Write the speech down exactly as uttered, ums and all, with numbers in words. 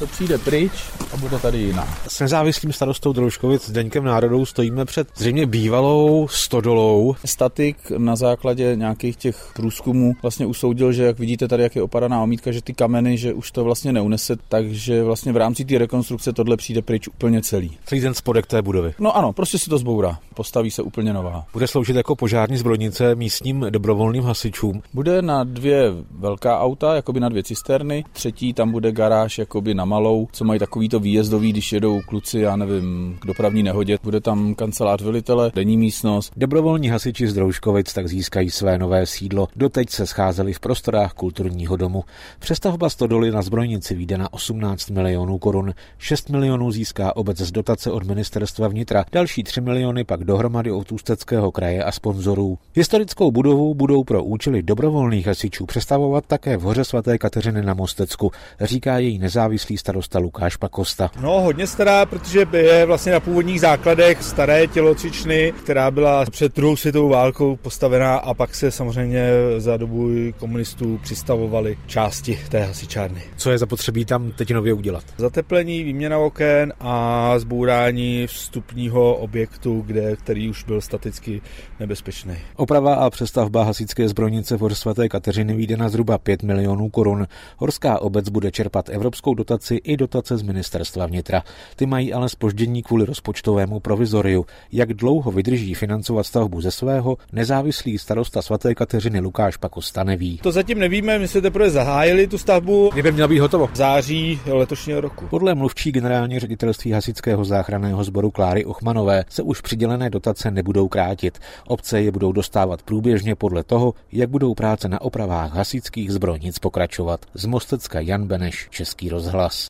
to přijde pryč a bude tady jiná. S nezávislým starostou Drouškovic Zdeňkem Národou stojíme před zřejmě bývalou stodolou. Statik na základě nějakých těch průzkumů vlastně usoudil, že jak vidíte tady, jak je opadaná omítka, že ty kameny, že už to vlastně neunese, takže vlastně v rámci té rekonstrukce tohle přijde pryč úplně celý. Celý ten spodek té budovy. No ano, prostě si to zbourá. Postaví se úplně nová. Bude sloužit jako požární zbrojnice místním dobrovolným hasičům. Bude na dvě velká auta, jakoby na dvě cisterny. Třetí tam bude garáž jakoby na malou, co mají takovýto výjezdový, když jedou kluci, já nevím, k dopravní nehodě. Bude tam kancelář velitele, denní místnost. Dobrovolní hasiči z Drouškovic tak získají své nové sídlo. Doteď se scházeli v prostorách kulturního domu. Přestavba stodoly na zbrojnici vyjde na osmnáct milionů korun. šest milionů získá obec z dotace od ministerstva vnitra. Další tři miliony pak dohromady od Ústeckého kraje a sponzorů. Historickou budovu budou pro účely dobrovolných hasičů přestavovat také v Hoře svaté Kateřiny na Mostecku, říká její nezávislý starosta Lukáš Pakosta. No, hodně stará, protože je vlastně na původních základech staré tělocvičny, která byla před druhou světovou válkou postavená a pak se samozřejmě za dobu komunistů přistavovaly části té hasičárny. Co je zapotřebí tam teď nově udělat? Zateplení, výměna oken a zbourání vstupního objektu, kde, který už byl staticky nebezpečný. Oprava a přestavba hasičské zbrojnice v Hoře svaté Kateřiny vyjde na zhruba pět milionů korun. Horská obec bude čerpat evropskou dotaci i dotace z ministerstva vnitra. Ty mají ale zpoždění kvůli rozpočtovému provizoriu. Jak dlouho vydrží financovat stavbu ze svého, nezávislý starosta svaté Kateřiny Lukáš Pakosta neví. To zatím nevíme, my jsme teprve zahájili tu stavbu. Kdyby měla být hotovo? V září letošního roku. Podle mluvčí generální ředitelství hasičského záchranného sboru Kláry Ochmanové se už přidělené dotace nebudou krátit. Obce je budou dostávat průběžně podle toho, jak budou práce na opravách hasičských zbrojnic pokračovat. Z Mostecka Jan Beneš, Český rozhlas.